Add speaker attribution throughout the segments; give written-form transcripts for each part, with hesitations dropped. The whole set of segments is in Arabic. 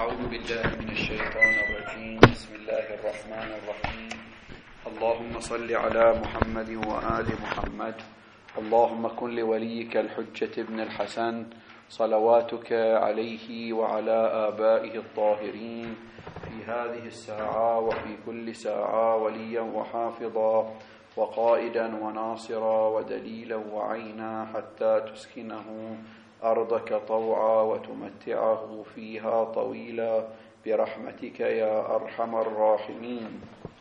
Speaker 1: أعوذ بالله من الشيطان الرجيم. بسم الله الرحمن الرحيم. اللهم صل على محمد وآل محمد. اللهم كن لوليك الحجة ابن الحسن صلواتك عليه وعلى آبائه الطاهرين في هذه الساعة وفي كل ساعة وليا وحافظا وقائدا وناصرا ودليلا وعينا حتى تسكنه أرضك طوعا وتمتعه فيها طويلا برحمتك يا أرحم الراحمين.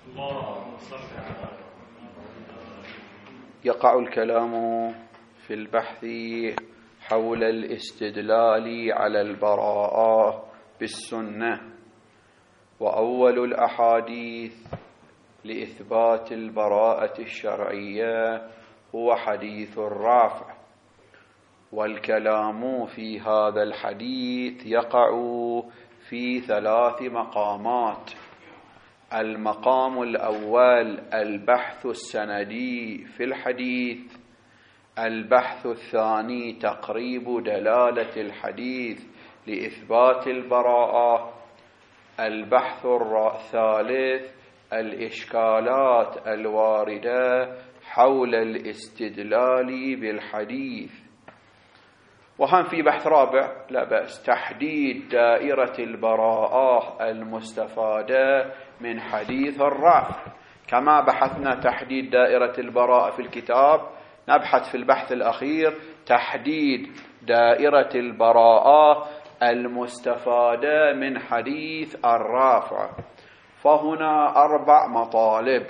Speaker 1: يقع الكلام في البحث حول الاستدلال على البراءة بالسنة، وأول الأحاديث لإثبات البراءة الشرعية هو حديث الرافع، والكلام في هذا الحديث يقع في 3 مقامات. المقام الأول البحث السندي في الحديث، البحث الثاني تقريب دلالة الحديث لإثبات البراءة، البحث الثالث الإشكالات الواردة حول الاستدلال بالحديث. وهم في بحث رابع لا بأس، تحديد دائرة البراءة المستفادة من حديث الرافع. كما بحثنا تحديد دائرة البراءة في الكتاب، نبحث في البحث الأخير تحديد دائرة البراءة المستفادة من حديث الرافع. فهنا 4 مطالب.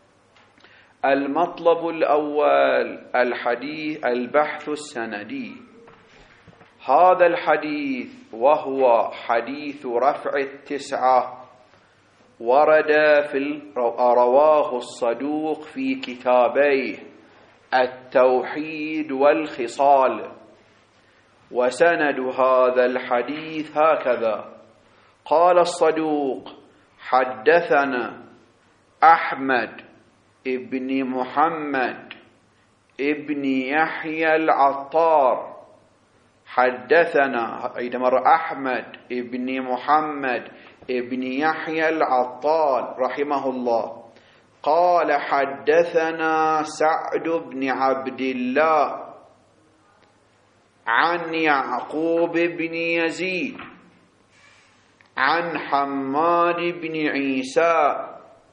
Speaker 1: المطلب الأول البحث السندي. هذا الحديث وهو حديث رفع 9 ورد رواه الصدوق في كتابيه التوحيد والخصال. وسند هذا الحديث هكذا: قال الصدوق: حدثنا أحمد ابن محمد ابن يحيى العطار. حدثنا أحمد ابن محمد ابن يحيى العطار رحمه الله قال: حدثنا سعد بن عبد الله عن يعقوب بن يزيد عن حماد بن عيسى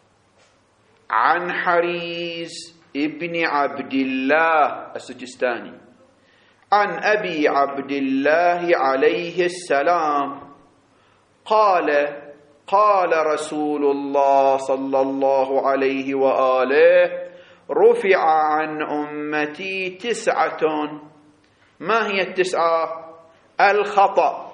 Speaker 1: عن حريز ابن عبد الله السجستاني عن أبي عبد الله عليه السلام قال: قال رسول الله صلى الله عليه وآله: رفع عن أمتي 9. ما هي 9؟ الخطأ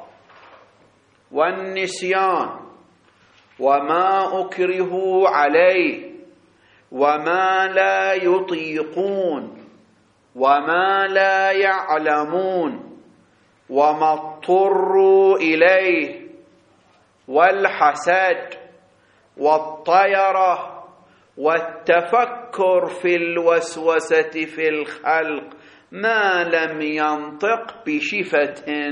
Speaker 1: والنسيان وما أكرهوا عليه وما لا يطيقون وما لا يعلمون وما اضطروا إليه والحسد والطيرة والتفكر في الوسوسة في الخلق ما لم ينطق بشفة.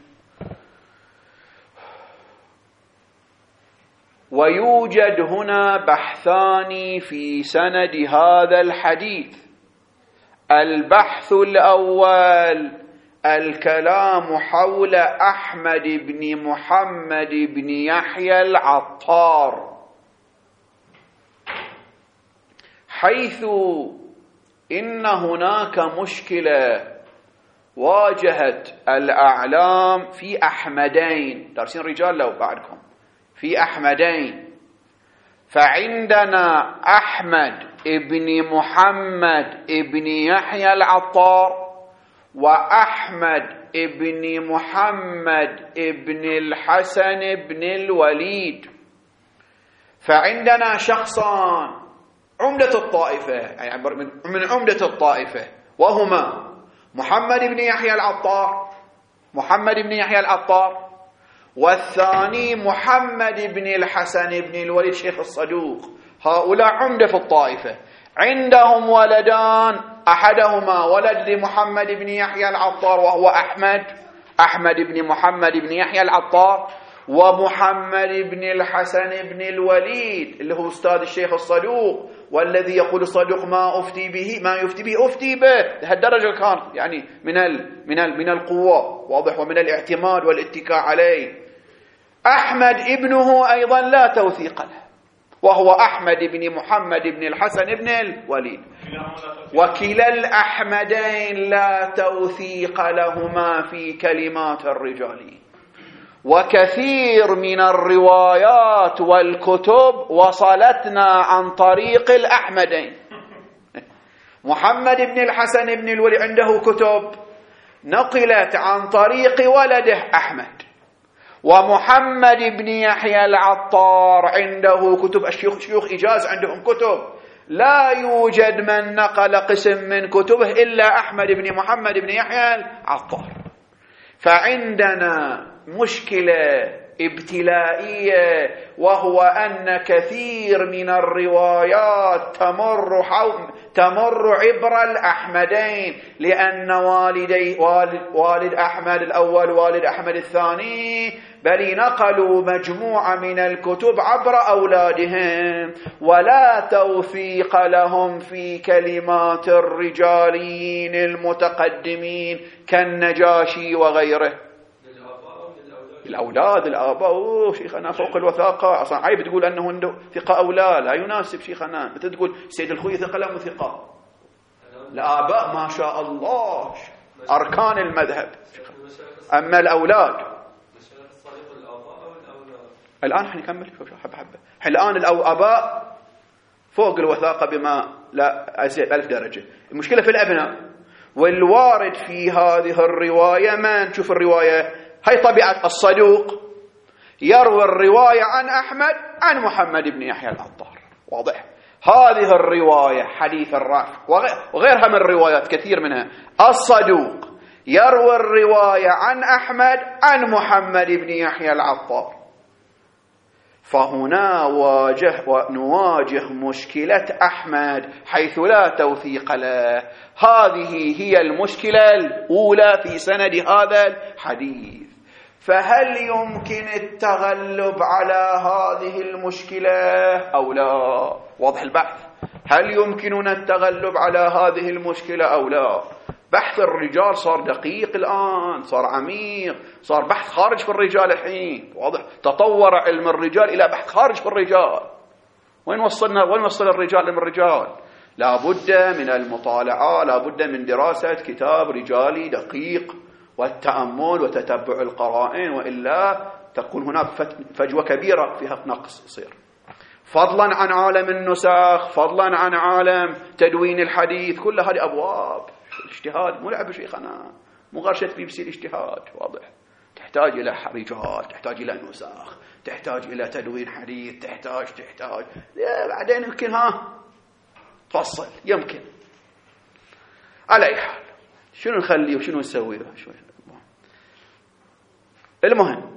Speaker 1: ويوجد هنا بحثان في سند هذا الحديث. البحث الأول الكلام حول أحمد بن محمد بن يحيى العطار، حيث إن هناك مشكلة واجهت الأعلام في أحمدين. دارسين رجال لو بعدكم في أحمدين. فعندنا أحمد ابن محمد ابن يحيى العطار وأحمد ابن محمد ابن الحسن ابن الوليد. فعندنا شخصان عمدة الطائفة، يعني من عمدة الطائفة، وهما محمد بن يحيى العطار والثاني محمد بن الحسن بن الوليد شيخ الصدوق. هؤلاء عمدة في الطائفة. عندهم ولدان، أحدهما ولد لمحمد بن يحيى العطار وهو أحمد بن محمد بن يحيى العطار، ومحمد بن الحسن بن الوليد اللي هو أستاذ الشيخ الصدوق، والذي يقول الصدوق ما يفتي به أفتي به. لهالدرجة كان يعني من القوة، واضح، ومن الاعتماد والاتكاء عليه. أحمد ابنه أيضا لا توثيق له، وهو أحمد بن محمد بن الحسن بن الوليد، وكلا الأحمدين لا توثيق لهما في كلمات الرجال. وكثير من الروايات والكتب وصلتنا عن طريق الأحمدين. محمد بن الحسن بن الوليد عنده كتب نقلت عن طريق ولده أحمد، ومحمد بن يحيى العطار عنده كتب، الشيوخ إجاز عندهم كتب، لا يوجد من نقل قسم من كتبه إلا أحمد بن محمد بن يحيى العطار. فعندنا مشكلة ابتلائية، وهو أن كثير من الروايات تمر عبر الأحمدين، لأن والد أحمد الأول والد أحمد الثاني بل نقلوا مجموعة من الكتب عبر أولادهم، ولا توثيق لهم في كلمات الرجالين المتقدمين كالنجاشي وغيره. الآباء شيخنا فوق الوثاقة، أصلا عيب تقول أنه عنده ثقة أو لا يناسب شيخنا. مثل تقول سيد الخوي ثقة لا ثقة. الآباء ما شاء الله أركان المذهب، أما الأولاد الآن حنكمل حبة حبة. الآن الآباء فوق الوثاقة بما لا أزيد 1000 درجة. المشكلة في الأبناء. والوارد في هذه الرواية ما نشوف الرواية هي طبيعة الصدوق، يروي الرواية عن أحمد عن محمد بن يحيى العطار، واضح. هذه الرواية حديث الرافع وغيرها من الروايات كثير منها، الصدوق يروي الرواية عن أحمد عن محمد بن يحيى العطار. فهنا نواجه مشكلة أحمد حيث لا توثيق له. هذه هي المشكلة الأولى في سند هذا الحديث. فهل يمكن التغلب على هذه المشكلة أو لا؟ واضح البحث. هل يمكننا التغلب على هذه المشكلة أو لا؟ بحث الرجال صار دقيق الآن، صار عميق، صار بحث خارج في الرجال الحين، واضح. تطور علم الرجال إلى بحث خارج في الرجال. وين وصل الرجال من الرجال؟ لا بد من المطالعة، لا بد من دراسة كتاب رجالي دقيق والتأمل وتتبع القرائن، وإلا تكون هناك فجوة كبيرة فيها نقص يصير. فضلا عن عالم النسخ، فضلا عن عالم تدوين الحديث، كل هذه أبواب الاجتهاد. مو لعب شيخنا، مو غرشة في بسير اجتهاد، واضح. تحتاج إلى رجال، تحتاج إلى نسخ، تحتاج إلى تدوين حديث، تحتاج بعدين يمكن تفصل، يمكن. على أي حال شنو نخليه وشنو نسوي؟ المهم،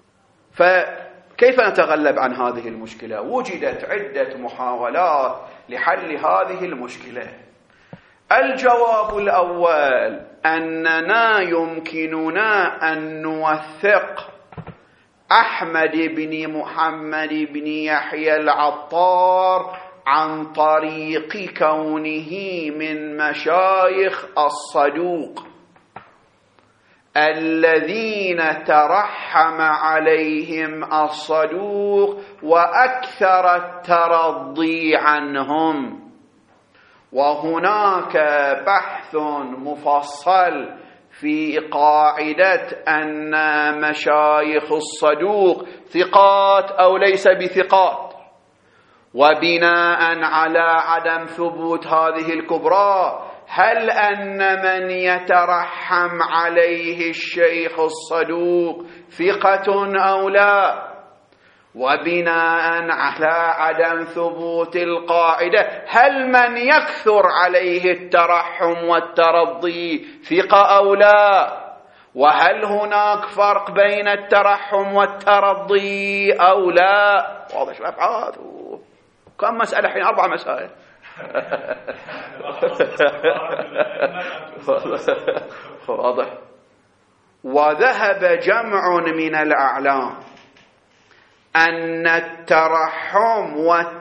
Speaker 1: فكيف نتغلب عن هذه المشكلة؟ وجدت عدة محاولات لحل هذه المشكلة. الجواب الأول أننا يمكننا أن نوثق أحمد بن محمد بن يحيى العطار عن طريق كونه من مشايخ الصدوق الذين ترحم عليهم الصدوق وأكثر الترضي عنهم. وهناك بحث مفصل في قاعدة أن مشايخ الصدوق ثقات أو ليس بثقات، وبناء على عدم ثبوت هذه الكبرى هل أن من يترحم عليه الشيخ الصدوق ثقة أو لا؟ وبناء على عدم ثبوت القاعدة هل من يكثر عليه الترحم والترضي ثقة أو لا؟ وهل هناك فرق بين الترحم والترضي أو لا؟ واضح الأبعاد. كم مسألة حين 4 مسائل. واضح. وذهب جمع من الأعلام أن الترحم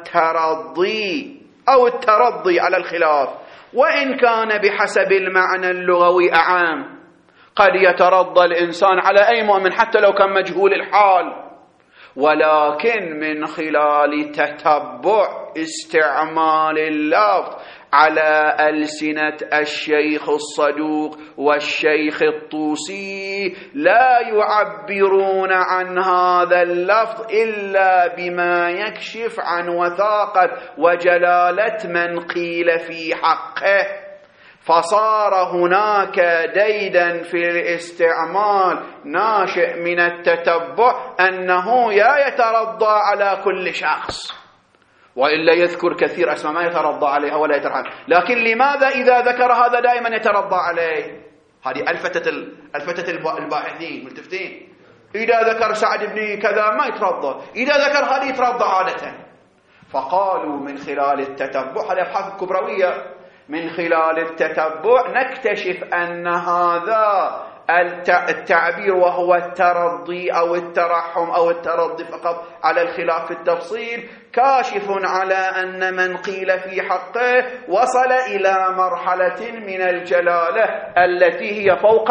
Speaker 1: والترضي أو الترضي على الخلاف، وإن كان بحسب المعنى اللغوي أعام، قد يترضى الإنسان على أي مؤمن حتى لو كان مجهول الحال، ولكن من خلال تتبع استعمال اللفظ على ألسنة الشيخ الصدوق والشيخ الطوسي لا يعبرون عن هذا اللفظ إلا بما يكشف عن وثاقة وجلالة من قيل في حقه، فصار هناك ديدا في الاستعمال ناشئ من التتبع أنه يا يترضى على كل شخص، وإلا يذكر كثير أسماء ما يترضى عليها ولا يترحم، لكن لماذا إذا ذكر هذا دائما يترضى عليه؟ هذه ألفتت الباحثين ملتفتين. إذا ذكر سعد بن كذا ما يترضى، إذا ذكر هذا يترضى عادة. فقالوا من خلال التتبع، هذه أبحاث كبروية، من خلال التتبع نكتشف أن هذا التعبير وهو الترضي أو الترحم أو الترضي فقط على الخلاف في التفصيل كاشف على أن من قيل في حقه وصل إلى مرحلة من الجلالة التي هي فوق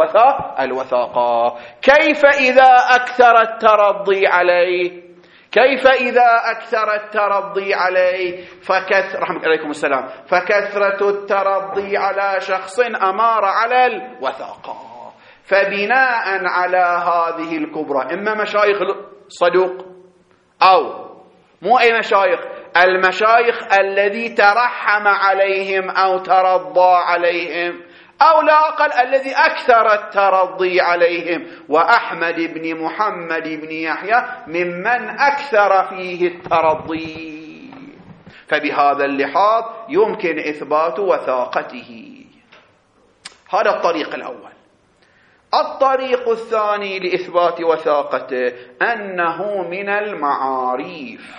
Speaker 1: الوثاقة. كيف إذا أكثر الترضي عليه؟ كيف إذا أكثر الترضي عليه؟ رحمة عليكم السلام، فكثرة الترضي على شخص أمار على الوثاقة. فبناء على هذه الكبرى، إما مشايخ صدوق أو مو أي مشايخ، المشايخ الذي ترحم عليهم أو ترضى عليهم، أو لا أقل الذي أكثر الترضي عليهم، وأحمد بن محمد بن يحيى ممن أكثر فيه الترضي، فبهذا اللحاظ يمكن إثبات وثاقته. هذا الطريق الأول. الطريق الثاني لإثبات وثاقته أنه من المعاريف،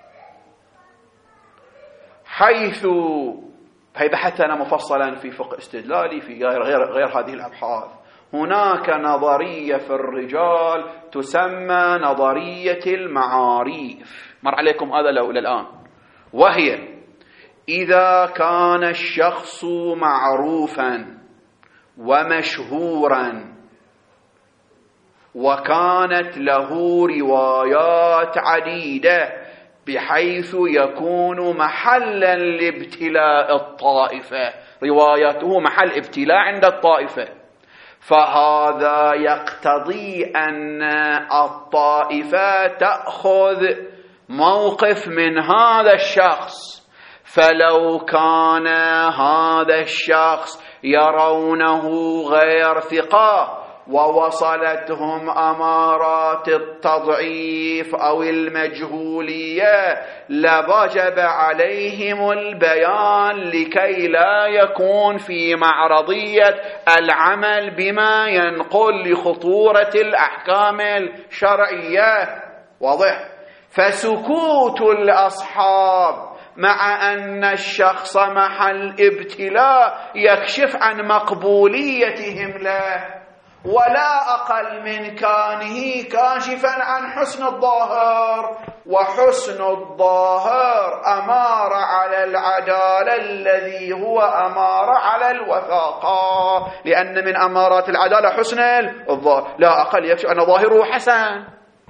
Speaker 1: حيث هي بحثنا مفصلا في فقه استدلالي في غير هذه الأبحاث. هناك نظرية في الرجال تسمى نظرية المعاريف، مر عليكم هذا الآن، وهي إذا كان الشخص معروفا ومشهورا وكانت له روايات عديدة بحيث يكون محلا لابتلاء الطائفة، رواياته محل ابتلاء عند الطائفة، فهذا يقتضي أن الطائفة تأخذ موقف من هذا الشخص. فلو كان هذا الشخص يرونه غير ثقة ووصلتهم أمارات التضعيف أو المجهولية لوجب عليهم البيان لكي لا يكون في معرضية العمل بما ينقل لخطورة الأحكام الشرعية. واضح؟ فسكوت الأصحاب مع أن الشخص محل ابتلاء يكشف عن مقبوليتهم له، ولا أقل من كونه كاشفا عن حسن الظاهر، وحسن الظاهر أمار على العدالة الذي هو أمار على الوثاقة، لأن من أمارات العدالة حسن الظاهر، لا أقل يكشف أن ظاهره حسن.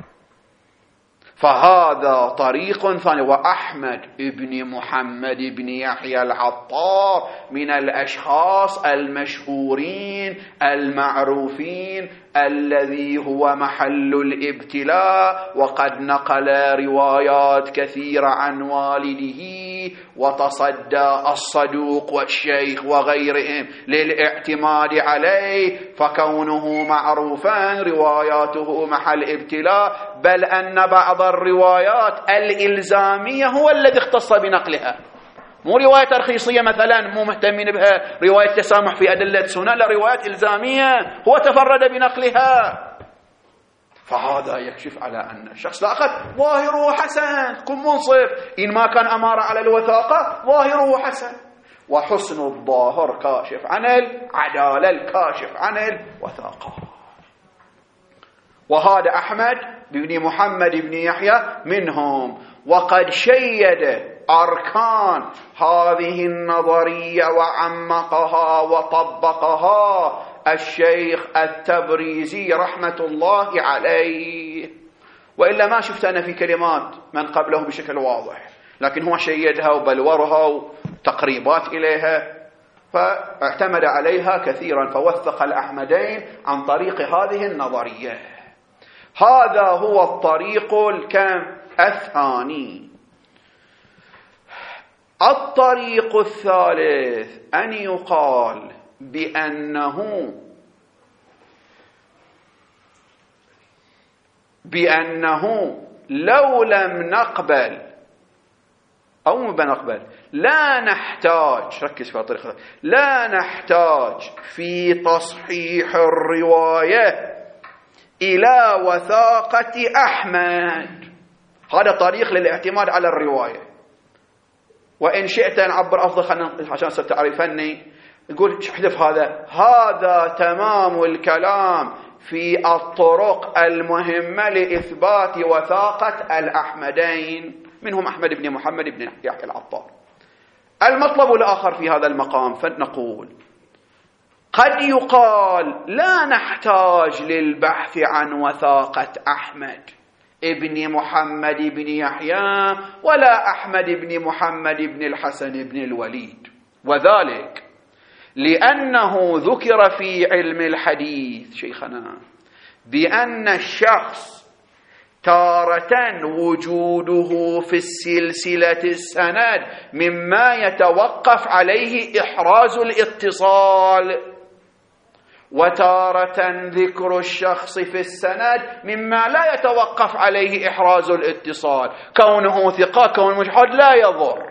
Speaker 1: فهذا طريق ثاني. وأحمد بن محمد بن يحيى العطار من الأشخاص المشهورين المعروفين الذي هو محل الابتلاء، وقد نقل روايات كثيرة عن والده، وتصدى الصدوق والشيخ وغيرهم للاعتماد عليه، فكونه معروفا رواياته محل ابتلاء، بل أن بعض الروايات الإلزامية هو الذي اختص بنقلها، مو رواية ترخيصية مثلا مو مهتمين بها، رواية تسامح في أدلة سنة، لا، رواية إلزامية هو تفرد بنقلها. فهذا يكشف على أن الشخص لا أخذ ظاهره حسن، كن منصف، إن ما كان أمار على الوثاقة ظاهره حسن، وحسن الظاهر كاشف عن العدالة الكاشف عن الوثاقة. وهذا أحمد بن محمد بن يحيى منهم. وقد شيد أركان هذه النظرية وعمقها وطبقها الشيخ التبريزي رحمة الله عليه، وإلا ما شفت أنا في كلمات من قبله بشكل واضح، لكن هو شيدها وبلورها وتقريبات إليها، فاعتمد عليها كثيرا، فوثق الأحمدين عن طريق هذه النظرية. هذا هو الطريق الثاني. الطريق الثالث أن يقال بأنه لو لم نقبل أو بنقبل لا نحتاج، ركز في الطريقة، لا نحتاج في تصحيح الرواية إلى وثاقة أحمد. هذا طريق للاعتماد على الرواية. وإن شئت أن أعبر أفضل عشان ستعرفني، نقول احذف هذا تمام الكلام في الطرق المهمة لإثبات وثاقة الأحمدين، منهم أحمد بن محمد بن يحيى العطار. المطلب الآخر في هذا المقام فنقول قد يقال لا نحتاج للبحث عن وثاقة أحمد ابن محمد بن يحيى ولا أحمد بن محمد بن الحسن بن الوليد، وذلك لأنه ذكر في علم الحديث شيخنا بأن الشخص تارة وجوده في السلسلة السند مما يتوقف عليه إحراز الاتصال، وتارة ذكر الشخص في السند مما لا يتوقف عليه إحراز الاتصال، كونه ثقة كونه مجحد لا يضر.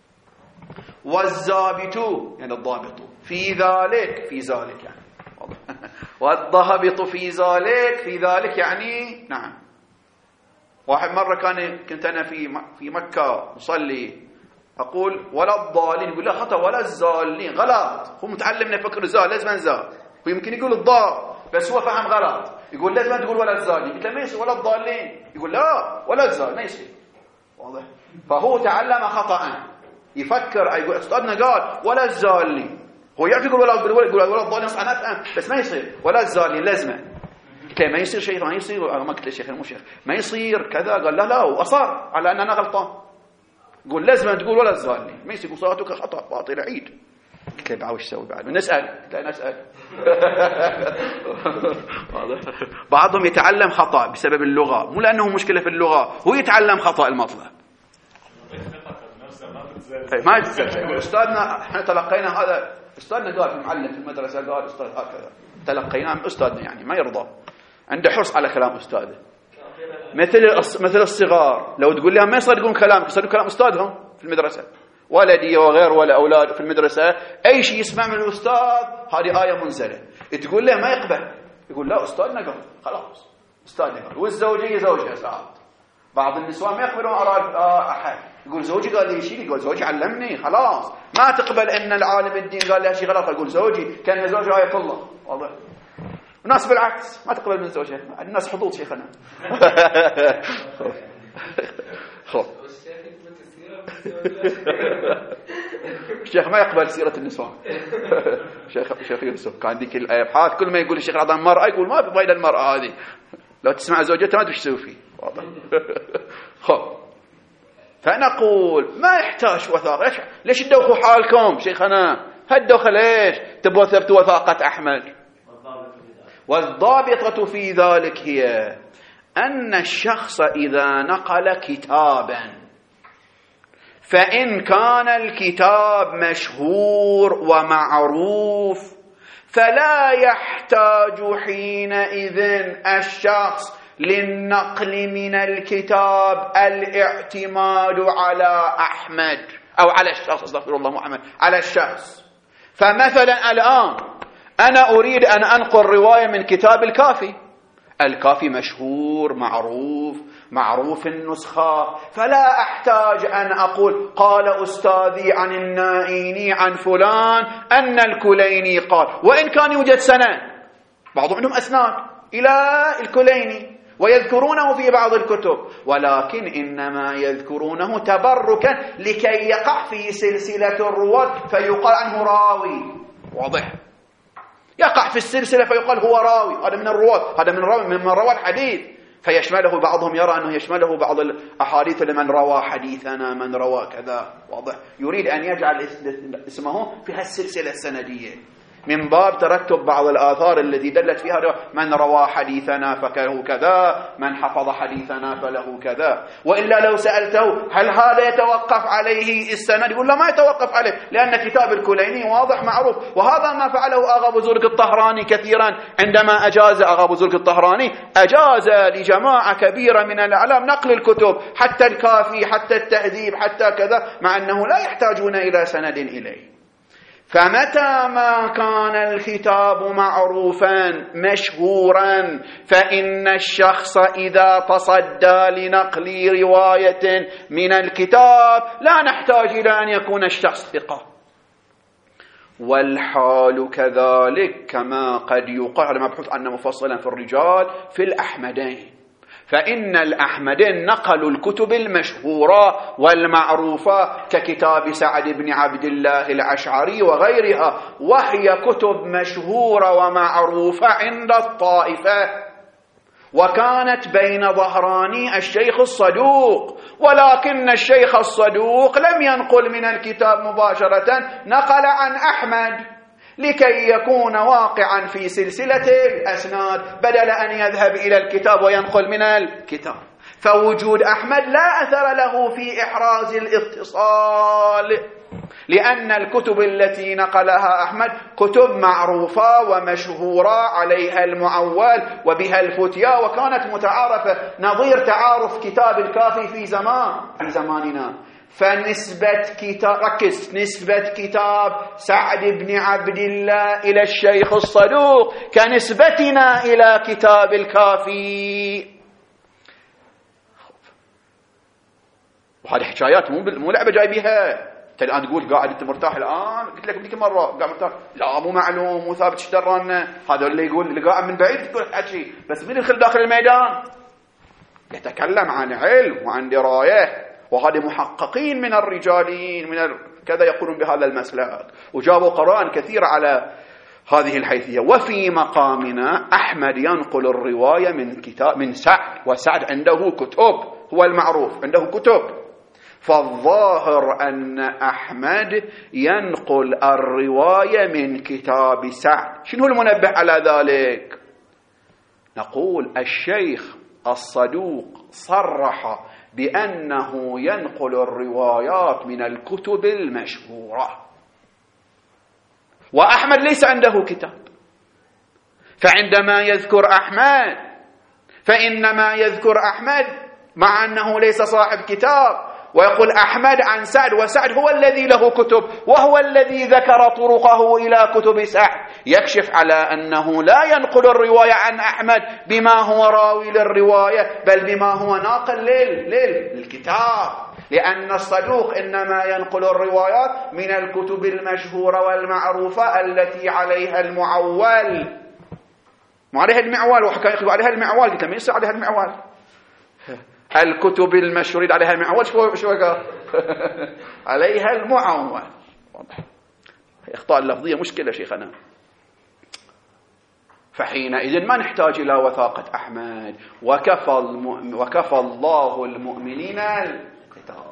Speaker 1: والضابط يعني الضابط في ذلك يعني والضابط في ذلك يعني نعم. واحد مرة كنت أنا في مكة مصلي، أقول ولا الضالين، يقول لا خطأ ولا الزالين، غلط. هو متعلمنا فكر الزال لازم زال، ويمكن يقول الضال بس هو فهم غلط، يقول لازم تقول ولا الزالين، قلت له ما يصير ولا الضالين، يقول لا ولا الزال ما يصير، واضح. فهو تعلم خطأ، يفكر يقول أستاذنا قال ولا الزالين، هو يعرف يقول ولا الضالين أنا أفهم بس ما يصير ولا الزالين لازمه. قلت له ما يصير شيء، ما يصير. أنا ما قلت له شيخ مو شيخ ما يصير كذا، قال لا وأصر على أن أنا غلطان، يقول لازم تقول ولا الزالين ما يصير صلاتك خطأ باطل عيد. قلت له بعد وش سوي بعد؟ نسأل. قلت له نسأل. بعضهم يتعلم خطأ بسبب اللغة، مو لأنه مشكلة في اللغة، هو يتعلم خطأ المطلب ما يتزلزل. يقول أستاذنا احنا تلقينا هذا، أستاذنا قال في معلم في المدرسة قال أستاذ هكذا، تلقيناه من أستاذنا، يعني ما يرضى، عنده حرص على كلام أستاذه. مثل الصغار لو تقول لهم ما يصدقون كلامك، يصدقون كلام أستاذهم في المدرسة. ولدي وغير ولا أولاد في المدرسة أي شيء يسمع من الأستاذ هذه آية منزلة، تقول له ما يقبل، يقول لا أستاذنا قال خلاص أستاذنا قال. والزوجية زوجها ساعات بعض النسوان ما يقبلون أراد أحد، يقول زوجي قال لي شيء، يقول زوجي علمني خلاص، ما تقبل إن العالم الدين قال لها شيء غلط، يقول زوجي كان زوجي آية الله. واضح. الناس بالعكس ما تقبل من زوجها، الناس حظوظ شيخنا. الشيخ ما يقبل سيرة النسوان. شيخ يوسف كان ذيك الأبحاث كل ما يقول الشيخ عن المرأة يقول ما في فايدة المرأة هذه، لو تسمع زوجتها ما تدري ايش تسوي فيه. فنقول ما يحتاج وثاقة. ليش تدوخوا حالكم شيخنا؟ هالدوخة ليش؟ تبغوا ثبتوا وثاقة أحمد. والضابطة في ذلك هي أن الشخص إذا نقل كتابا فإن كان الكتاب مشهور ومعروف فلا يحتاج حينئذ الشخص للنقل من الكتاب الاعتماد على أحمد أو على الشخص، استغفر الله محمد، على الشخص. فمثلا الآن أنا أريد أن أنقل رواية من كتاب الكافي مشهور معروف النسخة، فلا أحتاج أن أقول قال أستاذي عن النائيني عن فلان أن الكليني قال، وإن كان يوجد سند، بعضهم عندهم أسناد إلى الكليني ويذكرونه في بعض الكتب، ولكن إنما يذكرونه تبركا لكي يقع في سلسلة الرواة فيقال عنه راوي. واضح؟ يقع في السلسلة فيقال هو راوي، هذا من الرواة، هذا من روى الحديث، فيشمله بعضهم يرى أنه يشمله بعض الأحاديث لمن روى حديثنا، من روى كذا. واضح؟ يريد أن يجعل اسمه في هالسلسلة السندية من باب ترتب بعض الآثار التي دلت فيها من روى حديثنا فله كذا، من حفظ حديثنا فله كذا. وإلا لو سألته هل هذا يتوقف عليه السند، يقول لا، ما يتوقف عليه، لأن كتاب الكليني واضح معروف. وهذا ما فعله أغا أبو زرق الطهراني كثيرا، عندما أجاز أغا أبو زرق الطهراني أجاز لجماعة كبيرة من الأعلام نقل الكتب، حتى الكافي، حتى التهذيب، حتى كذا، مع أنه لا يحتاجون إلى سند إليه. فمتى ما كان الكتاب معروفا مشهورا فإن الشخص إذا تصدى لنقل رواية من الكتاب لا نحتاج إلى أن يكون الشخص ثقة. والحال كذلك كما قد يقال مبحوث عنه مفصلا في الرجال في الأحمدين، فإن الأحمدين نقلوا الكتب المشهورة والمعروفة ككتاب سعد بن عبد الله الأشعري وغيرها، وهي كتب مشهورة ومعروفة عند الطائفة، وكانت بين ظهراني الشيخ الصدوق، ولكن الشيخ الصدوق لم ينقل من الكتاب مباشرة، نقل عن أحمد لكي يكون واقعا في سلسلة الأسناد بدل أن يذهب إلى الكتاب وينقل من الكتاب. فوجود أحمد لا أثر له في إحراز الاتصال، لأن الكتب التي نقلها أحمد كتب معروفة ومشهورة عليها المعول وبها الفتيا، وكانت متعارفة نظير تعارف كتاب الكافي في زماننا. فنسبة كتاب، ركز، نسبة كتاب سعد بن عبد الله إلى الشيخ الصدوق كنسبتنا إلى كتاب الكافي. وهذه حكايات مو لعبة جاي بيها. انت الآن تقول قاعد انت مرتاح الآن، قلت لك بديك مرة قاعد مرتاح، لا مو معلوم، مو ثابت ايش درنا. هذا اللي يقول اللي قاعد من بعيد تقول حكي، بس من يدخل داخل الميدان يتكلم عن علم وعن دراية، وهذه محققين من الرجالين من كذا يقولون بهذا المسلك، وجابوا قرائن كثيرة على هذه الحيثية. وفي مقامنا أحمد ينقل الرواية من كتاب من سعد، وسعد عنده كتب، هو المعروف عنده كتب، فالظاهر أن أحمد ينقل الرواية من كتاب سعد. شنو المنبه على ذلك؟ نقول الشيخ الصدوق صرح بأنه ينقل الروايات من الكتب المشهورة، وأحمد ليس عنده كتاب، فعندما يذكر أحمد فإنما يذكر أحمد مع أنه ليس صاحب كتاب، ويقول أحمد عن سعد، وسعد هو الذي له كتب وهو الذي ذكر طرقه إلى كتب سعد، يكشف على أنه لا ينقل الرواية عن أحمد بما هو راوي للرواية، بل بما هو ناقل للكتاب، لأن الصدوق إنما ينقل الروايات من الكتب المشهورة والمعروفة التي عليها المعول، ما عليها المعول، وحكا يقول عليها المعول، قلت لما يصير عليها المعول الكتب المشهورة عليها المعول، شو قال عليها المعول. واضح؟ اخطاء اللفظية مشكلة شيخنا. فحينئذ ما نحتاج إلى وثاقة أحمد، وكفى الله المؤمنين القتال.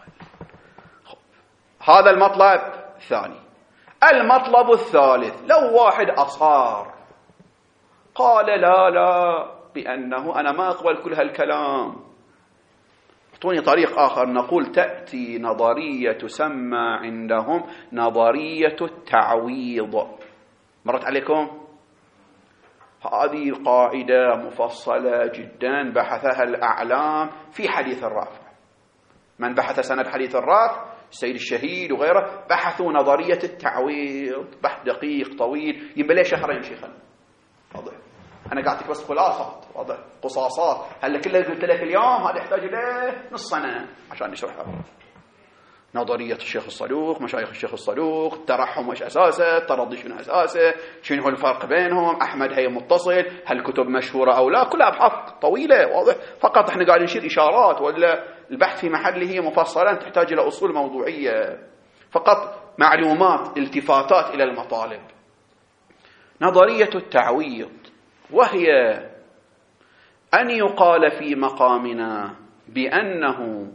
Speaker 1: هذا المطلب الثاني. المطلب الثالث، لو واحد أصار قال لا بأنه أنا ما أقبل كل هالكلام، اعطوني طريق آخر، نقول تأتي نظرية تسمى عندهم نظرية التعويض. مرت عليكم؟ هذه قاعدة مفصلة جدا بحثها الأعلام في حديث الرافع. من بحث سند حديث الرافع السيد الشهيد وغيره بحثوا نظرية التعويض، بحث دقيق طويل ينبلي شهرين شيخنا. واضح؟ أنا قاعدتك بس خلاصات، واضح، قصاصات. هل كل اللي قلت لك اليوم هذا يحتاج إليه نص سنة عشان نشرحها. نظرية الشيخ الصدوق، مشايخ الشيخ الصدوق، الترحم وش أساسه، الترضي شنو أساسه، شنو هو الفرق بينهم، أحمد هي متصل، هل كتب مشهورة أو لا، كلها أبحاث طويلة واضح. فقط احنا قاعدين نشير إشارات، ولا البحث في محله مفصلا تحتاج إلى أصول موضوعية، فقط معلومات، التفاتات إلى المطالب. نظرية التعويض، وهي أن يقال في مقامنا بأنه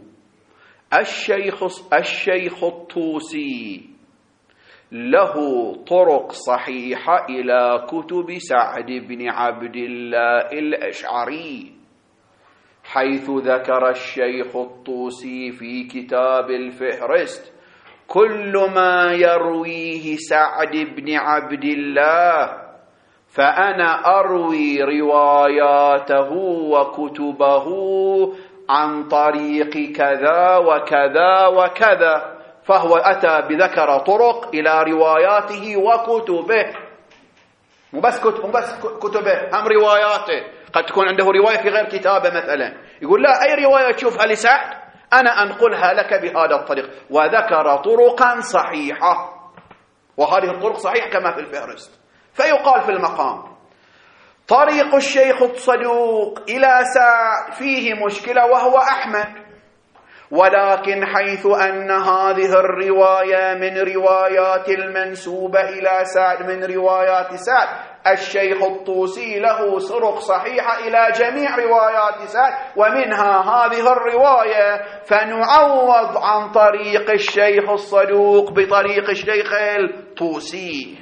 Speaker 1: الشيخ الطوسي له طرق صحيحة إلى كتب سعد بن عبد الله الأشعري، حيث ذكر الشيخ الطوسي في كتاب الفهرست كل ما يرويه سعد بن عبد الله، فأنا أروي رواياته وكتبه عن طريق كذا وكذا وكذا. فهو أتى بذكر طرق إلى رواياته وكتبه، مو بس كتبه، هم رواياته. قد تكون عنده رواية في غير كتابه مثلا، يقول لا، أي رواية تشوفها لسعد أنا أنقلها لك بهذا الطريق، وذكر طرقا صحيحة، وهذه الطرق صحيحة كما في الفهرست. فيقال في المقام طريق الشيخ الصدوق إلى سعد فيه مشكلة وهو أحمد، ولكن حيث أن هذه الرواية من روايات المنسوبة إلى سعد، من روايات سعد، الشيخ الطوسي له طرق صحيحة إلى جميع روايات سعد ومنها هذه الرواية، فنعوض عن طريق الشيخ الصدوق بطريق الشيخ الطوسي.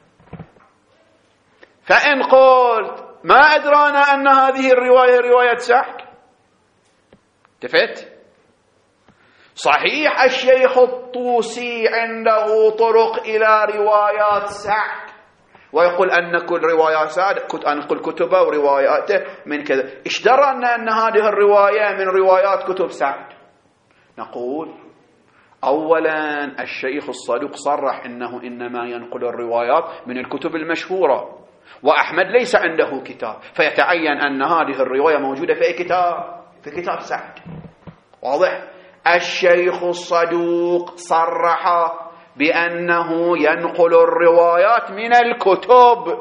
Speaker 1: فإن قلت ما أدرانا أن هذه الرواية رواية سعد، تفت صحيح الشيخ الطوسي عنده طرق إلى روايات سعد، ويقول أن كل روايات سعد أنقل كتبه ورواياته من كذا، إيش درنا أن هذه الرواية من روايات كتب سعد؟ نقول أولا الشيخ الصدوق صرح أنه إنما ينقل الروايات من الكتب المشهورة، وأحمد ليس عنده كتاب، فيتعين أن هذه الرواية موجودة في كتاب، في كتاب سعد، واضح؟ الشيخ الصدوق صرح بأنه ينقل الروايات من الكتب،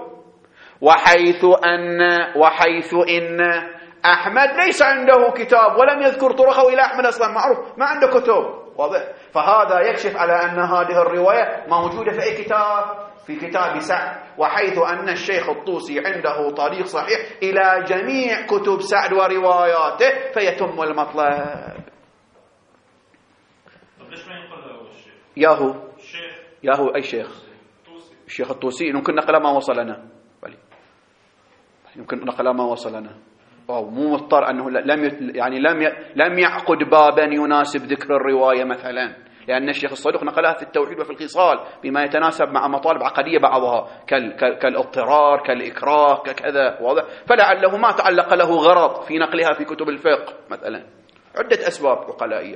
Speaker 1: وحيث إن أحمد ليس عنده كتاب ولم يذكر طرقه إلى أحمد أصلا، معروف ما عنده كتب، واضح؟ فهذا يكشف على أن هذه الرواية موجودة في أي كتاب؟ في كتاب سعد. وحيث أن الشيخ الطوسي عنده طريق صحيح إلى جميع كتب سعد ورواياته، فيتم المطلب.
Speaker 2: ليش ما ينقل الشيخ؟
Speaker 1: ياهو أي شيخ؟ الشيخ الطوسي يمكن نقل ما وصلنا، يمكن نقل ما وصلنا، أو مو مضطر أنه لم يعقد بابا يناسب ذكر الرواية مثلا، لأن الشيخ الصدوق نقلها في التوحيد وفي الخصال بما يتناسب مع مطالب عقدية بعضها كالاضطرار، كالإكراه، ككذا، واضح؟ فلعله ما تعلق له غرض في نقلها في كتب الفقه مثلا، عدة أسباب عقلائية.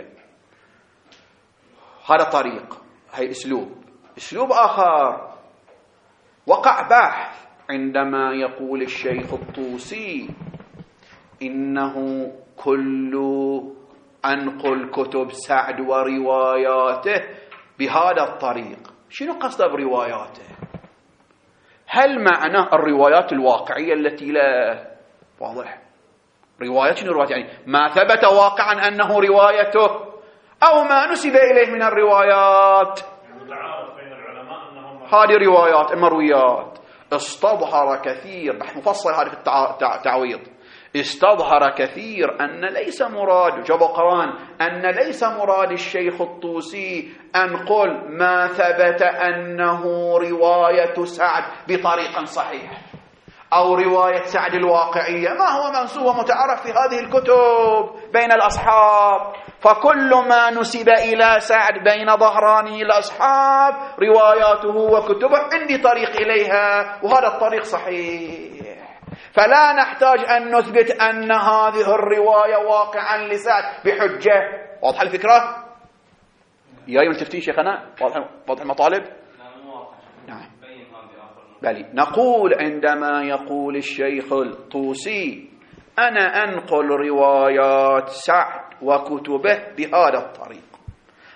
Speaker 1: هذا طريق، هي أسلوب آخر وقع بحث عندما يقول الشيخ الطوسي إنه كل أنقل كتب سعد ورواياته بهذا الطريق. شنو قصده برواياته؟ هل معناه الروايات الواقعية التي لا واضح؟ روايات شنو روايات؟ يعني ما ثبت واقعا أنه روايته، أو ما نسب إليه من الروايات
Speaker 2: متعارف بين العلماء أنهم
Speaker 1: هذه روايات المرويات. استظهر كثير، بحث مفصل هذا في التعويض، استظهر كثير أن ليس مراد جبقران أن ليس مراد الشيخ الطوسي أنقل ما ثبت أنه رواية سعد بطريق صحيح أو رواية سعد الواقعية، ما هو منسوب ومتعارف في هذه الكتب بين الأصحاب. فكل ما نسب إلى سعد بين ظهراني الأصحاب رواياته وكتبه عندي طريق إليها، وهذا الطريق صحيح، فلا نحتاج أن نثبت أن هذه الرواية واقعا لسعد بحجة. واضح الفكرة؟ يا تفتين شيخنا؟ واضح المطالب؟ نعم. بلي نقول عندما يقول الشيخ الطوسي أنا أنقل روايات سعد وكتبه بهذا الطريق،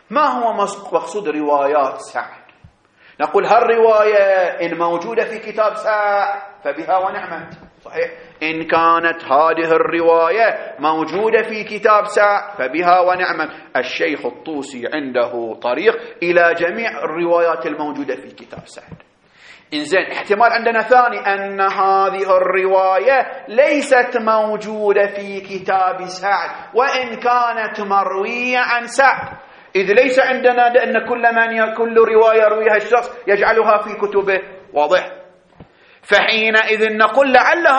Speaker 1: ما هو مقصود روايات سعد؟ نقول هالرواية إن موجودة في كتاب سعد فبها ونعمت، صحيح. إن كانت هذه الرواية موجودة في كتاب سعد فبها ونعمت. الشيخ الطوسي عنده طريق إلى جميع الروايات الموجودة في كتاب سعد. إنزين، احتمال عندنا ثاني أن هذه الرواية ليست موجودة في كتاب سعد وإن كانت مروية عن سعد، إذ ليس عندنا أن كل رواية يرويها الشخص يجعلها في كتبه، واضح؟ فحينئذ نقول لعله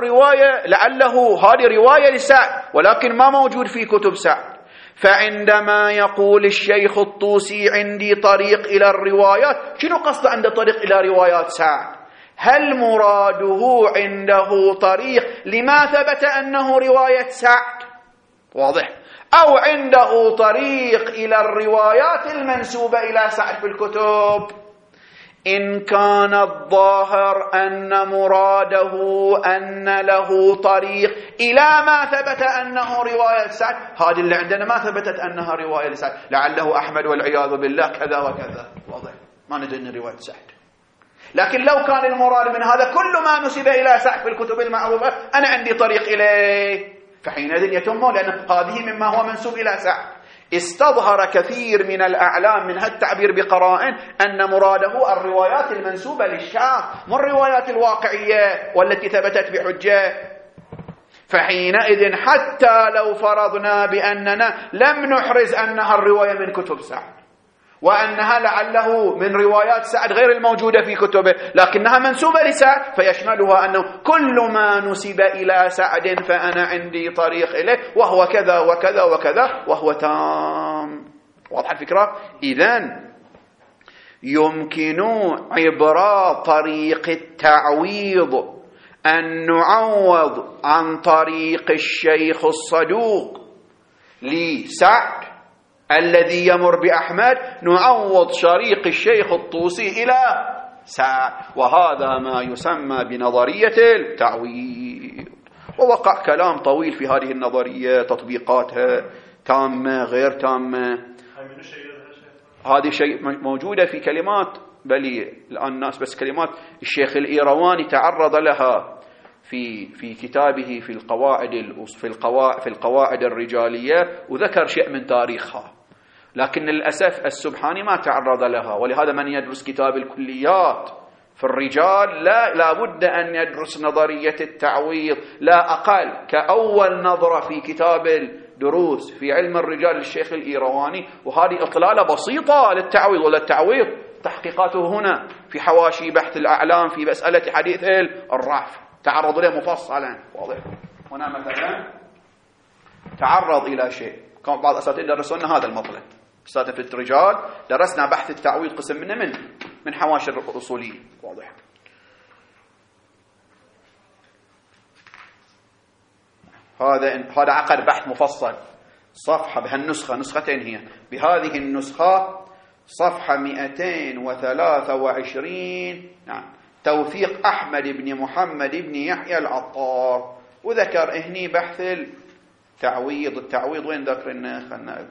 Speaker 1: هذه رواية لسعد ولكن ما موجود في كتب سعد. فعندما يقول الشيخ الطوسي عندي طريق إلى الروايات، شنو قصده عنده طريق إلى روايات سعد؟ هل مراده عنده طريق لما ثبت أنه رواية سعد، واضح، أو عنده طريق إلى الروايات المنسوبة إلى سعد في الكتب؟ إن كان الظاهر أن مراده أن له طريق إلى ما ثبت أنه رواية سعد، هذه اللي عندنا ما ثبتت أنها رواية لسعد، لعله أحمد والعياذ بالله كذا وكذا، واضح، ما ندري أن رواية سعد. لكن لو كان المراد من هذا كل ما نسب إلى سعد في الكتب المعروفة أنا عندي طريق إليه، فحينئذ يتم، لأن هذه مما هو منسوب إلى سعد. استظهر كثير من الأعلام من هالتعبير بقرائن أن مراده الروايات المنسوبة للشام، مو الروايات الواقعية والتي ثبتت بحجة. فحينئذ حتى لو فرضنا بأننا لم نحرز أنها الرواية من كتب سعد وأنها لعله من روايات سعد غير الموجودة في كتبه لكنها منسوبة لسعد، فيشملها أنه كل ما نسب إلى سعد فأنا عندي طريق إليه وهو كذا وكذا وكذا وهو تام. واضح الفكرة؟ إذن يمكن عبر طريق التعويض أن نعوض عن طريق الشيخ الصدوق لسعد الذي يمر بأحمد، نعوض شريق الشيخ الطوسي إلى سعد، وهذا ما يسمى بنظرية التعويض. ووقع كلام طويل في هذه النظرية، تطبيقاتها تامة غير تامة. هذه شيء موجودة في كلمات، بل الآن الناس بس كلمات الشيخ الإيرواني تعرض لها في كتابه في القواعد الرجالية، وذكر شيء من تاريخها، لكن للأسف السبحاني ما تعرض لها. ولهذا من يدرس كتاب الكليات في الرجال لا بد أن يدرس نظرية التعويض لا أقل كأول نظرة في كتاب الدروس في علم الرجال للشيخ الإيرواني، وهذه إطلالة بسيطة للتعويض. ولا التعويض تحقيقاته هنا في حواشي بحث الأعلام في مسألة حديث الرعف تعرض له مفصلا، واضح. هنا مثلا تعرض إلى شيء، كان بعض الأساتذة درسونا هذا المطلب، أساتذة في الرجال درسنا بحث التعويض قسم منه من حواشي الأصولية، واضح. هذا عقد بحث مفصل، صفحة بهالنسخة، نسختين هي، بهذه النسخة صفحة 223، نعم، توثيق أحمد بن محمد بن يحيى العطار، وذكر هني بحث التعويض وين ذكرنا؟ خلنا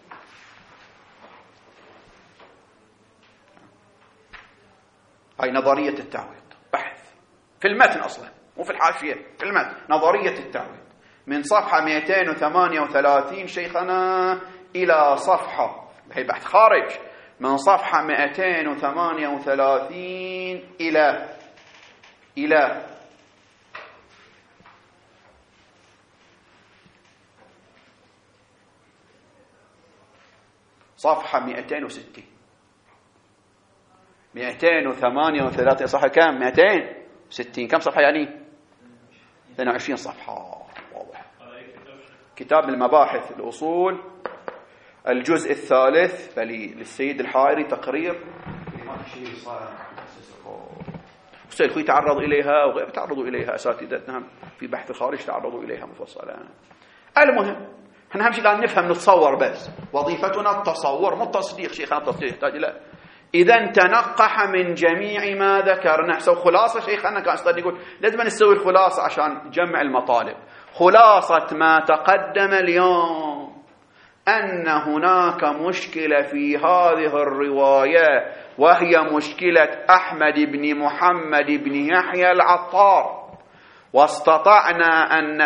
Speaker 1: هاي نظرية التعويض، بحث في المتن أصلا مو في الحاشية، في المتن نظرية التعويض من صفحة 238 شيخنا إلى صفحة، هي بحث خارج، من صفحة 238 إلى صفحة 260. 238 صفحة كم؟ 260 كم صفحة يعني؟ 22 صفحة، واضح. كتاب المباحث الأصول الجزء الثالث للسيد الحائري، تقرير السيد خوي تعرض إليها وغير تعرضوا إليها أساتذتنا في بحث الخارج، تعرضوا إليها مفصلا. المهم احنا أهم شيء الآن نفهم نتصور، بس وظيفتنا التصور مو التصديق. شيخنا التصديق يحتاج إلى إذا تنقح من جميع ما ذكرنا. نسوي خلاصة، شيخنا كان استاذ يقول لازم نسوي الخلاصة عشان نجمع المطالب. خلاصة ما تقدم اليوم أن هناك مشكلة في هذه الرواية، وهي مشكلة أحمد بن محمد بن يحيى العطار، واستطعنا أن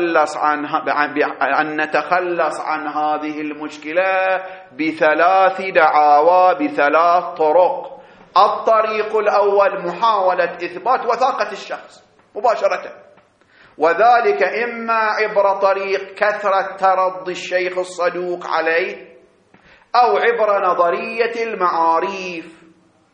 Speaker 1: نتخلص عن هذه المشكلة بثلاث دعاوى، بثلاث طرق. الطريق الأول محاولة إثبات وثاقة الشخص مباشرة، وذلك إما عبر طريق كثرة ترضي الشيخ الصدوق عليه، أو عبر نظرية المعاريف.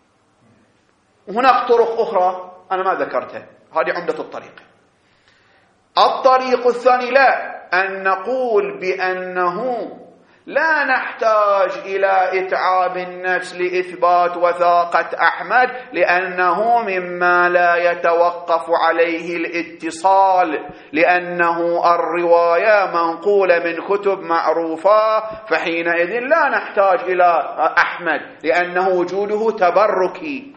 Speaker 1: هناك طرق أخرى أنا ما ذكرتها، هذه عمدة الطريق. الطريق الثاني لا، أن نقول بأنه لا نحتاج إلى إتعاب النفس لإثبات وثاقة أحمد، لأنه مما لا يتوقف عليه الاتصال، لأنه الرواية منقولة من كتب معروفة، فحينئذ لا نحتاج إلى أحمد لأنه وجوده تبركي.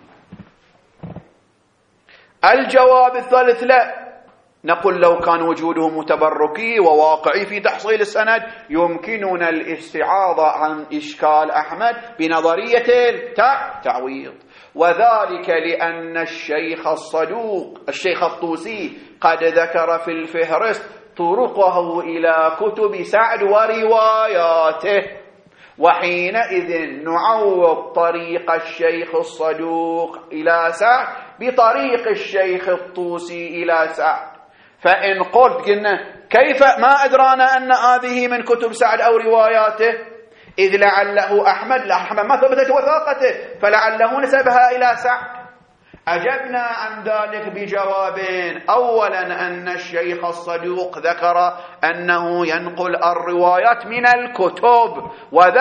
Speaker 1: الجواب الثالث لا، نقول لو كان وجوده متبركي وواقعي في تحصيل السند يمكننا الاستعاضة عن إشكال أحمد بنظرية التعويض، وذلك لأن الشيخ الصدوق الشيخ الطوسي قد ذكر في الفهرست طرقه إلى كتب سعد ورواياته، وحينئذ نعوض طريق الشيخ الصدوق إلى سعد بطريق الشيخ الطوسي إلى سعد. فإن قلت قلنا كيف ما أدرانا أن هذه من كتب سعد أو رواياته، إذ لعله أحمد ما ثبتت وثاقته فلعله نسبها إلى سعد. أجبنا عن ذلك بجوابين: أولا أن الشيخ الصدوق ذكر أنه ينقل الروايات من الكتب،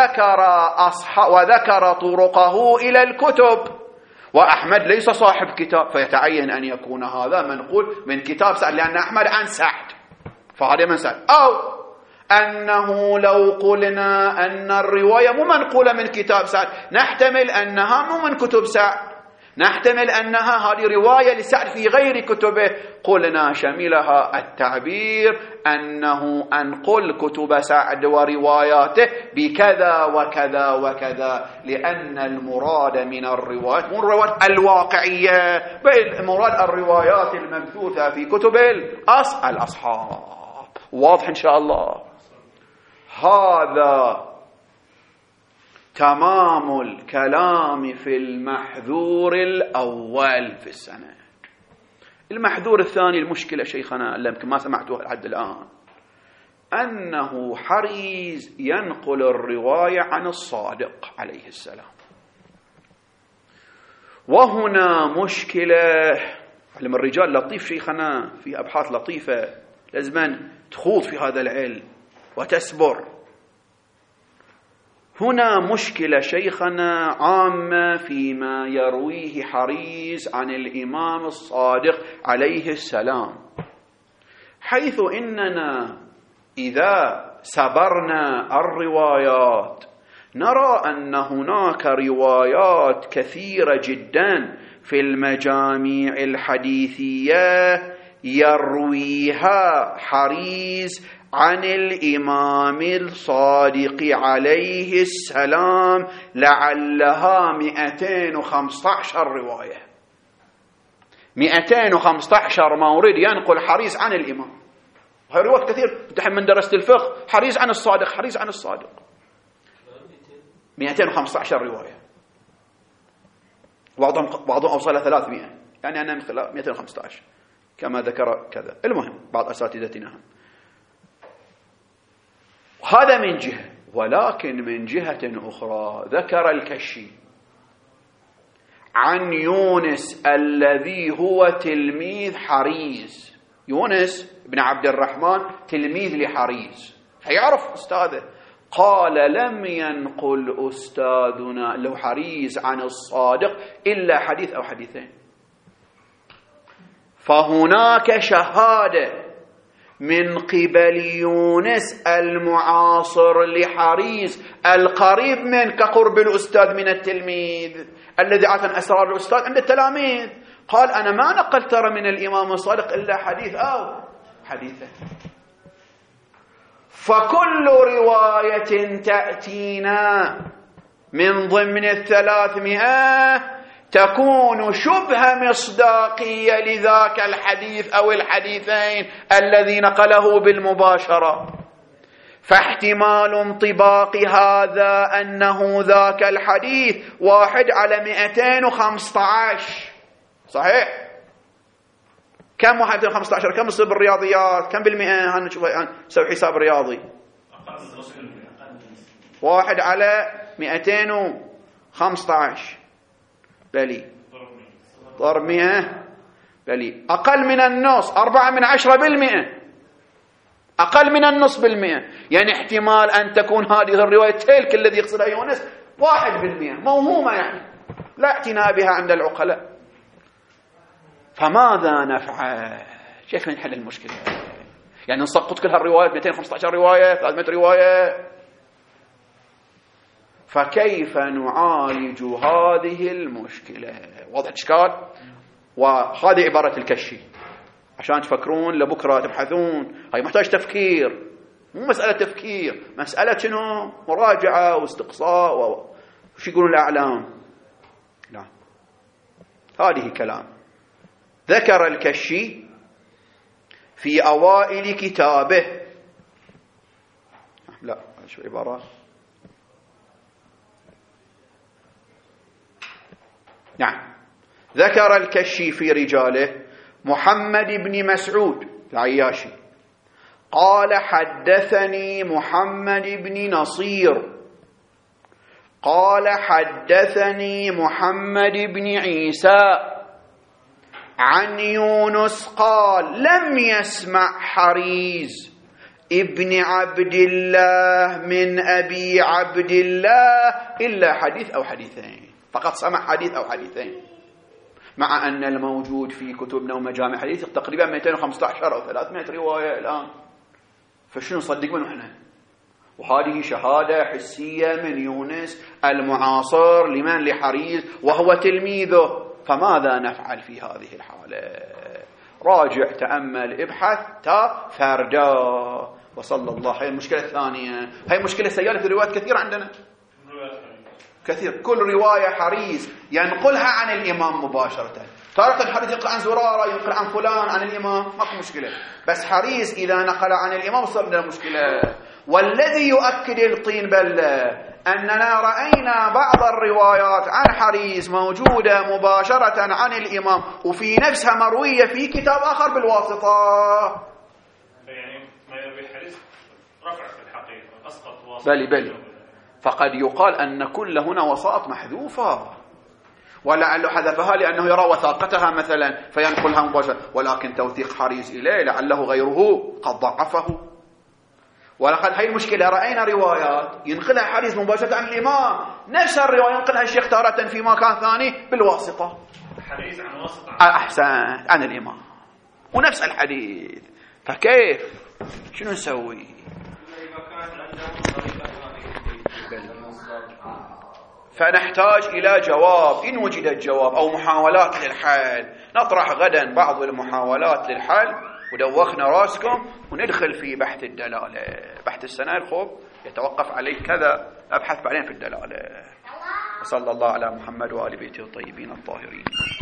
Speaker 1: وذكر طرقه إلى الكتب، وأحمد ليس صاحب كتاب، فيتعين أن يكون هذا منقول من كتاب سعد، لأن أحمد عن سعد، فهذا من سعد. أو أنه لو قلنا أن الرواية مو منقولة من كتاب سعد، نحتمل أنها مو من كتب سعد، نحتمل أنها هذه رواية لسعد في غير كتبه، قلنا شملها التعبير أنه أنقل كتب سعد ورواياته بكذا وكذا وكذا، لأن المراد من الروايات مو الروايات الواقعية، بل مراد الروايات المبثوثة في كتب الأصحاب. واضح إن شاء الله؟ هذا تمام الكلام في المحذور الأول في السند. المحذور الثاني المشكلة شيخنا اللي يمكن ما سمعتوها لحد الآن، أنه حريز ينقل الرواية عن الصادق عليه السلام، وهنا مشكلة. علم الرجال لطيف شيخنا، في أبحاث لطيفة، لازم تخوض في هذا العلم وتسبر. هنا مشكلة شيخنا عامة فيما يرويه حريز عن الإمام الصادق عليه السلام، حيث إننا إذا سبرنا الروايات نرى أن هناك روايات كثيرة جدا في المجاميع الحديثية يرويها حريز عن الإمام الصادق عليه السلام، لعلها 215 رواية، 215 مورد ينقل حريز عن الإمام. هاي روايات كثير، تحن من درست الفقه حريز عن الصادق، حريز عن الصادق، 215 رواية، بعضهم أوصل 300، يعني أنا مثل 215 كما ذكر كذا. المهم بعض أساتذتنا هذا من جهة، ولكن من جهة أخرى ذكر الكشي عن يونس الذي هو تلميذ حريز، يونس بن عبد الرحمن تلميذ لحريز، يعرف أستاذه، قال: لم ينقل أستاذنا له حريز عن الصادق إلا حديث أو حديثين. فهناك شهادة من قبل يونس المعاصر لحريز القريب من كقرب الأستاذ من التلميذ، الذي عطى أسرار الأستاذ عند التلاميذ، قال: أنا ما نقلت ترى من الإمام الصادق إلا حديث أو حديثين. فكل رواية تأتينا من ضمن 300 تكون شبه مصداقية لذاك الحديث أو الحديثين الذي نقله بالمباشرة، فاحتمال انطباق هذا أنه ذاك الحديث 1/215. صحيح؟ كم 1/215؟ كم يصير بالرياضيات؟ كم بالمئة؟ هنشوف نسوي حساب رياضي. 1/215 بلي ضرب 100 بلي أقل من النص 4/10%، أقل من النص بالمئة. يعني احتمال أن تكون هذه الرواية تلك الذي يقصدها يونس 1%، موهومة يعني لا اعتناء بها عند العقلاء. فماذا نفعل؟ كيف نحل المشكلة؟ يعني نسقط كل هالروايات 215 رواية 300 رواية؟ فكيف نعالج هذه المشكلة؟ واضح الإشكال؟ وهذه عبارة الكشي عشان تفكرون لبكرة تبحثون. هاي محتاج تفكير، مو مسألة تفكير، مسألة شنو؟ مراجعة واستقصاء وش يقولون الأعلام. لا، هذه كلام ذكر الكشي في أوائل كتابه. لا شو عبارة. نعم، ذكر الكشي في رجاله محمد بن مسعود العياشي قال حدثني محمد بن نصير قال حدثني محمد بن عيسى عن يونس قال لم يسمع حريز ابن عبد الله من أبي عبد الله إلا حديث أو حديثين، فقط سمع حديث أو حديثين، مع أن الموجود في كتبنا ومجامع حديث تقريبا 215 أو 300 رواية الآن. فشنو نصدق منه احنا؟ وهذه شهادة حسية من يونس المعاصر لمن؟ لحريز وهو تلميذه. فماذا نفعل في هذه الحالة؟ راجع، تأمل، ابحث فردا. وصلى الله. هي المشكلة الثانية، هي مشكلة سيالة في روايات كثير عندنا، كثير. كل رواية حريز ينقلها عن الإمام مباشرة. تارة الحديث ينقل عن زرارة، ينقل عن فلان عن الإمام، ماكو مشكلة. بس حريز إذا نقل عن الإمام صار لنا مشكلة. والذي يؤكد الطين بلة أننا رأينا بعض الروايات عن حريز موجودة مباشرة عن الإمام وفي نفسها مروية في كتاب آخر بالواسطة.
Speaker 2: يعني ما يروي حريز رفع في الحقيقة، أسقط واسطة.
Speaker 1: بلي فقد يقال أن كل هنا وسائط محذوفة، ولعله حذفها لأنه يرى وثاقتها مثلا فينقلها مباشرة، ولكن توثيق حريز إليه لعله غيره قد ضعفه. ولقد هي المشكلة، رأينا روايات ينقلها حريز مباشرة عن الإمام، نفس الرواية ينقلها الشيخ تارة في مكان ثاني بالواسطة.
Speaker 2: حريز عن واسطة
Speaker 1: أحسن عن الإمام ونفس الحديث. فكيف؟ شنو نسوي؟ فنحتاج إلى جواب. إن وجد الجواب أو محاولات للحل نطرح غدا بعض المحاولات للحل، ودوخنا راسكم وندخل في بحث الدلالة. بحث السنة الخوب يتوقف عليه كذا، أبحث بعدين في الدلالة. وصلى الله على محمد وآل بيته الطيبين الطاهرين.